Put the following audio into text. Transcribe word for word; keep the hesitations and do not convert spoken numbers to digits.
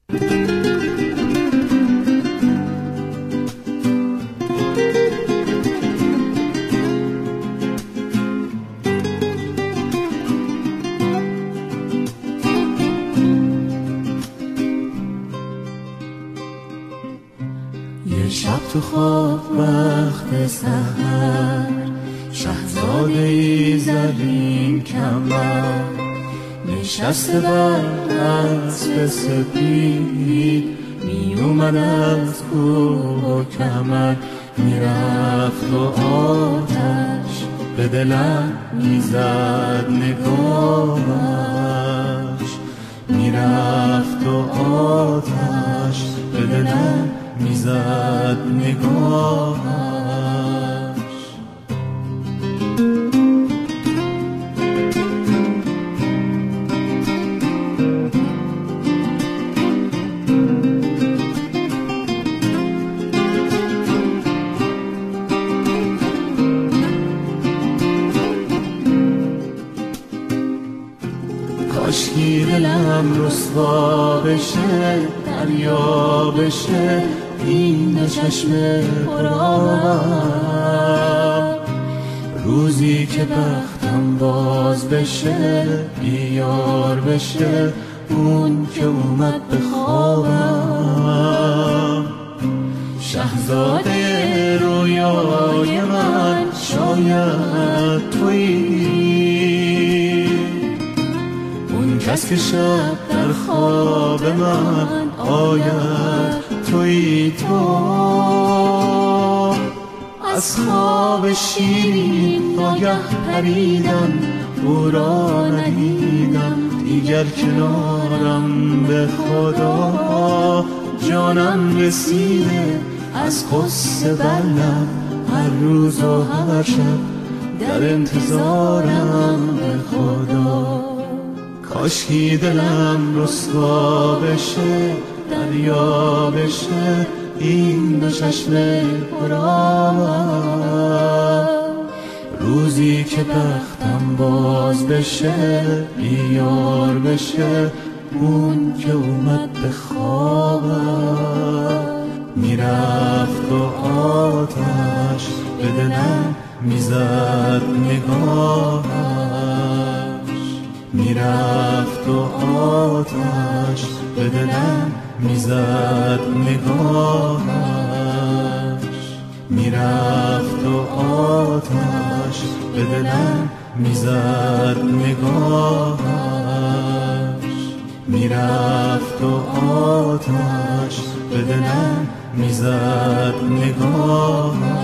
یه شب تو خواب وقت سحر، شهزاده ای زرین کمر نشسته بر اسب سپید، می اومد از کوه و کمر، میرفت و آتش به دلم میزد نگاهش، میرفت و آتش به دلم میزد نگاهش. کاشکی دلم رسوا بشه، دریا بشه این دو چشم پرآب، روزی که بختم باز بشه، بیار بشه اون که اومد به خوابم. شهزاده رویای من شاید تویی، اون کس که شب در خواب من آید تویی تو. از خواب شیرین ناگه پریدم، او را ندیدم دیگر کنارم، به خدا جانم رسیده از قصه بر لب، هر روز و هر شب در انتظارم، به خدا. کاشکی دلم رسوا بشه، دریا بشه این دو چشم پرآب، روزی که بختم باز بشه، بیار بشه اون که اومد به خوابم. میرفت و آتش به دلم میزد نگاهش، میرفت و آتش به دلم میزد نگاهش، میرفت و آتش به دلم میزد نگاهش، میرفت و آتش به دلم میزد نگاهش.